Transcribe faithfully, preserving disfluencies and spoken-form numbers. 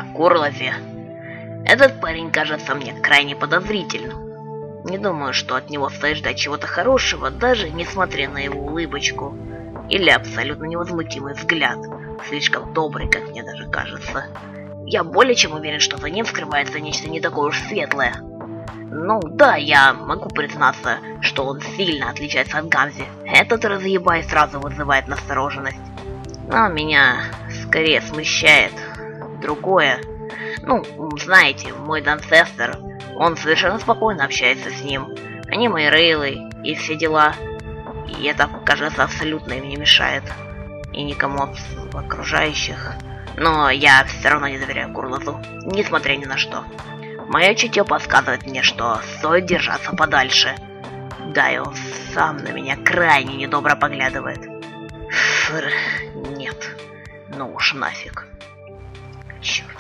о Курлозе. Этот парень кажется мне крайне подозрительным. Не думаю, что от него стоит ждать чего-то хорошего, даже несмотря на его улыбочку. Или абсолютно невозмутимый взгляд. Слишком добрый, как мне даже кажется. Я более чем уверен, что за ним скрывается нечто не такое уж светлое. Ну да, я могу признаться, что он сильно отличается от Гамзи. Этот разъебай сразу вызывает настороженность. Но меня скорее смущает другое. Ну, знаете, мой Дансестер, он совершенно спокойно общается с ним. Они мои рейлы и все дела. И это, кажется, абсолютно им не мешает. И никому окружающих. Но я все равно не доверяю Курлозу, несмотря ни на что. Мое чутье подсказывает мне, что стоит держаться подальше. Да, и он сам на меня крайне недобро поглядывает. Фр, нет. Ну уж нафиг. Черт.